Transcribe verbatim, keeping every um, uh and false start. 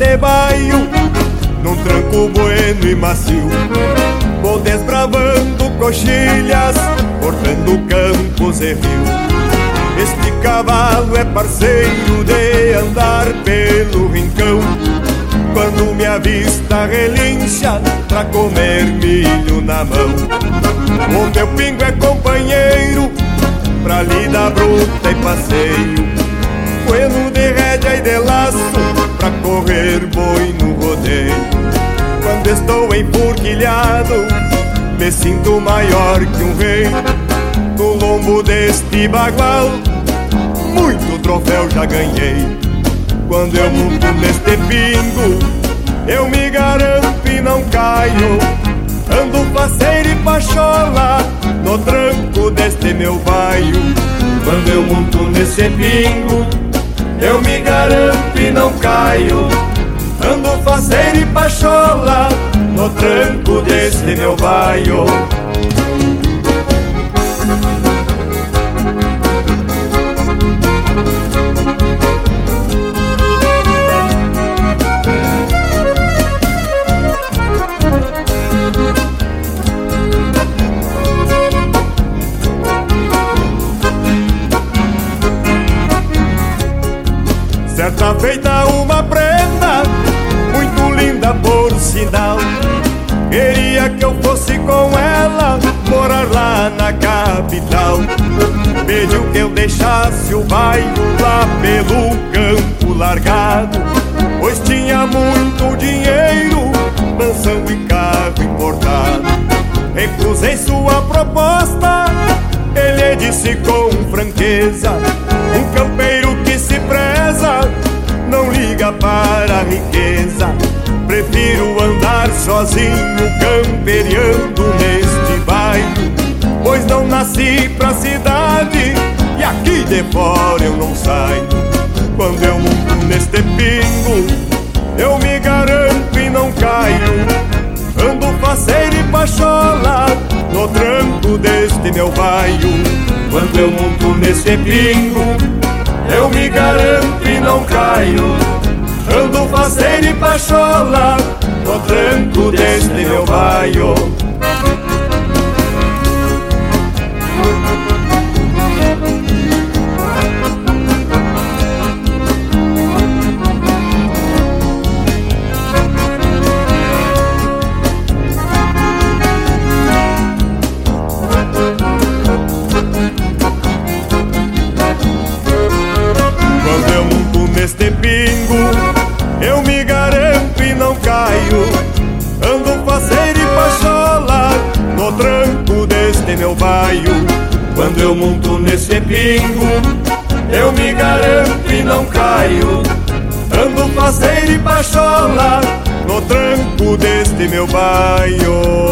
deste baio, num tranco bueno e macio. Vou desbravando coxilhas, cortando campos e rio. Este cavalo é parceiro de andar pelo rincão. Quando me avista relincha pra comer milho na mão. O meu pingo é companheiro pra lida bruta e passeio. Bueno de rédea e de laço pra correr boi no rodeio. Quando estou enfurquilhado me sinto maior que um rei. No lombo deste bagual muito troféu já ganhei. Quando eu monto neste pingo eu me garanto e não caio. Ando faceiro e pachola no tranco deste meu baio. Quando eu monto nesse pingo eu me garanto e não caio. Ando faceiro e pachola no tranco deste meu baio. Certa feita uma prenda, muito linda por sinal. Queria que eu fosse com ela morar lá na capital. Pediu que eu deixasse o bairro lá pelo campo largado, pois tinha muito dinheiro, mansão e carro importado. Recusei sua proposta, ele disse com franqueza: um campeiro que se preza não liga para a riqueza. Prefiro andar sozinho camperiando neste bairro, pois não nasci pra cidade e aqui de fora eu não saio. Quando eu monto neste pingo eu me garanto e não caio. Ando faceiro e pachola no tranco deste meu baio. Quando eu monto neste pingo eu me garanto e não caio. Ando faceiro e pachola no tranco deste meu baio. Neste pingo eu me garanto e não caio. Ando faceiro e pachola no tranco deste meu baio. Quando eu monto nesse pingo eu me garanto e não caio. Ando faceiro e pachola no tranco deste meu baio.